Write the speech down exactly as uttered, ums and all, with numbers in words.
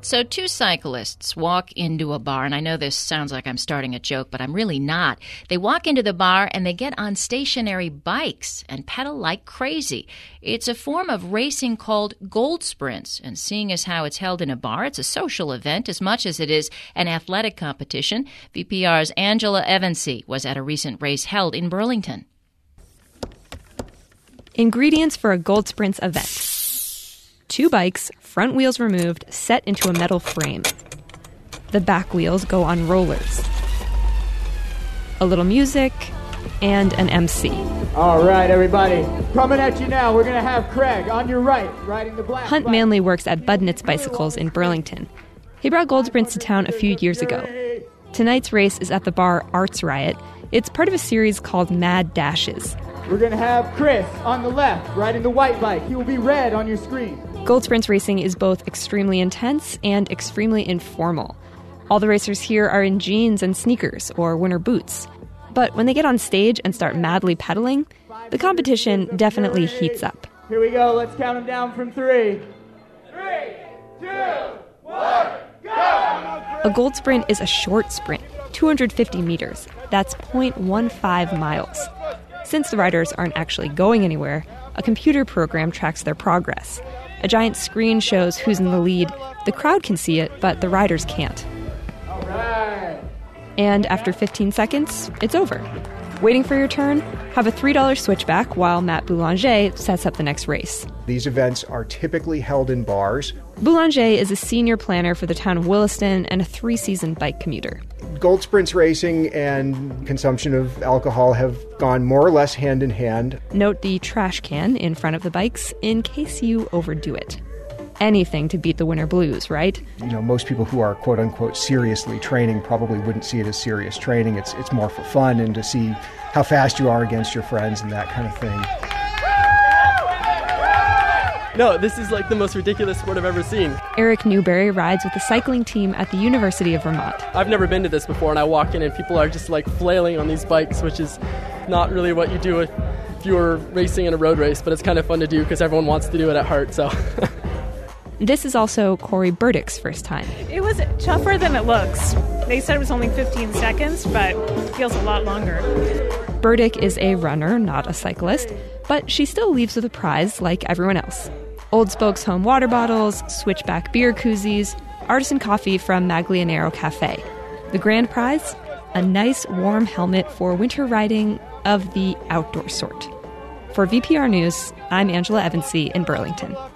So two cyclists walk into a bar, and I know this sounds like I'm starting a joke, but I'm really not. They walk into the bar and they get on stationary bikes and pedal like crazy. It's a form of racing called Gold Sprints, and seeing as how it's held in a bar, it's a social event as much as it is an athletic competition. V P R's Angela Evansy was at a recent race held in Burlington. Ingredients for a Gold Sprints event. Two bikes, front wheels removed, set into a metal frame. The back wheels go on rollers. A little music, and an M C. All right, everybody. Coming at you now, we're going to have Craig on your right, riding the black Hunt bike. Manley works at Budnitz Bicycles in Burlington. He brought Gold Sprints to town a few years ago. Tonight's race is at the bar Arts Riot. It's part of a series called Mad Dashes. We're going to have Chris on the left, riding the white bike. He will be red on your screen. Gold Sprints racing is both extremely intense and extremely informal. All the racers here are in jeans and sneakers or winter boots. But when they get on stage and start madly pedaling, the competition definitely heats up. Here we go. Let's count them down from three. Three, two, one, go! A Gold Sprint is a short sprint, two hundred fifty meters. That's zero point one five miles. Since the riders aren't actually going anywhere, a computer program tracks their progress. A giant screen shows who's in the lead. The crowd can see it, but the riders can't. All right. And after fifteen seconds, it's over. Waiting for your turn? Have a three dollars switchback while Matt Boulanger sets up the next race. These events are typically held in bars. Boulanger is a senior planner for the town of Williston and a three-season bike commuter. Gold Sprints racing and consumption of alcohol have gone more or less hand in hand. Note the trash can in front of the bikes in case you overdo it. Anything to beat the winter blues, right? You know, most people who are quote-unquote seriously training probably wouldn't see it as serious training. It's it's more for fun and to see how fast you are against your friends and that kind of thing. No, this is like the most ridiculous sport I've ever seen. Eric Newberry rides with the cycling team at the University of Vermont. I've never been to this before, and I walk in and people are just like flailing on these bikes, which is not really what you do if you were racing in a road race, but it's kind of fun to do because everyone wants to do it at heart, so... This is also Corey Burdick's first time. It was tougher than it looks. They said it was only fifteen seconds, but it feels a lot longer. Burdick is a runner, not a cyclist, but she still leaves with a prize like everyone else. Old Spokes home water bottles, switchback beer koozies, artisan coffee from Maglianero Cafe. The grand prize? A nice warm helmet for winter riding of the outdoor sort. For V P R News, I'm Angela Evansy in Burlington.